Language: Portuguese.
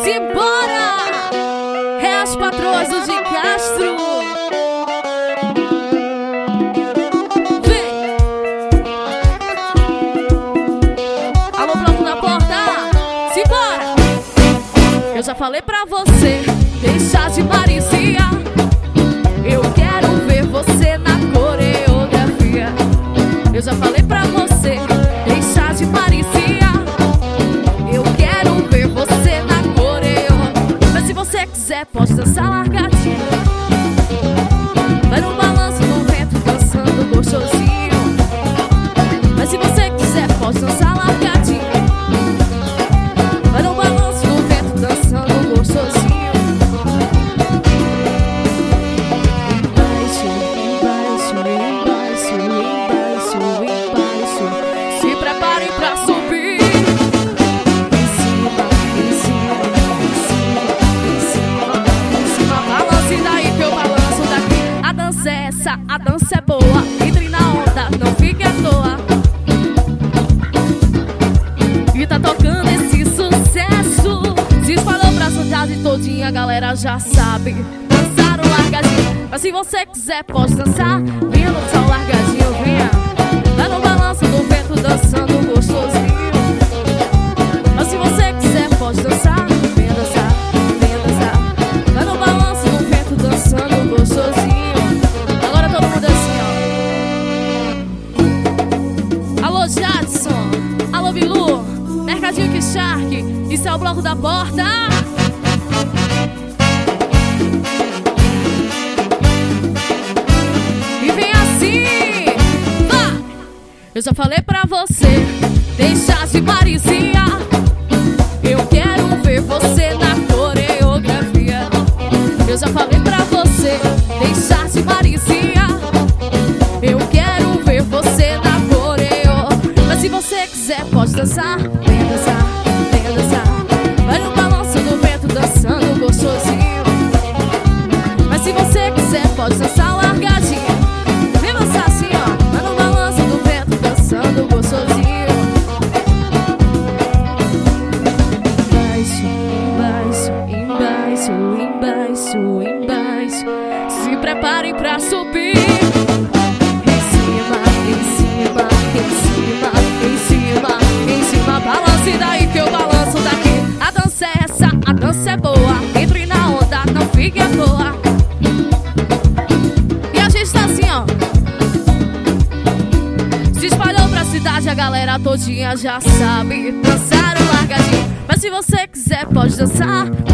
Simbora! É as patroas do de Castro. Vem! Alô, bloco na porta. Simbora! Eu já falei pra você deixar de maricia. Eu quero ver você na coreografia. Eu já falei pra você deixar de maricia. Eu quero ver você na coreografia. Mas se você quiser, pode dançar largadinho. Vai no balanço do vento, dançando gostosinho. Mas se você quiser, pode dançar largadinho. Vai no balanço do vento, dançando gostosinho. Embaixo, embaixo, embaixo, embaixo, embaixo. Se preparem pra subir. Em cima, em cima, em cima, em cima, em cima. Balance daí que eu balanço daqui. A dança é essa, a dança é boa. Entre na onda, não fique à toa. E tá tocando esse sucesso. Se espalhou pra cidade todinha, a galera já sabe. Dançaram largadinho. Mas se você quiser, pode dançar. Venha dançar largadinho, venha. Vai no balanço do vento, dançando gostosinho. Mas se você quiser, pode dançar. Venha dançar, venha dançar. Vai no balanço do vento, dançando gostosinho. Agora todo mundo assim, ó. Alô, Jadson. Alô, Bilu. Mercadinho que Shark. Isso é o bloco da porta. E vem assim. Vá. Eu já falei pra você deixar de maricia. Eu quero ver você na coreografia. Eu já falei pra você deixar de maricia. Eu quero ver você na coreografia. Mas se você quiser, pode dançar. Venha dançar, venha dançar. Vai no balanço do vento, dançando gostosinho. Mas se você quiser, pode dançar largadinho. Vem dançar assim, ó. Vai no balanço do vento, dançando gostosinho. Embaixo, embaixo, embaixo, embaixo, embaixo. Se preparem pra subir. Em cima, em cima, em cima, em cima, em cima. Balance daí que eu balanço daqui. A dança é essa, a dança é boa. Entre na onda, não fique à toa. E a gente tá assim, ó. Se espalhou pra cidade, a galera todinha já sabe. Dançaram largadinho. Mas se você quiser, pode dançar.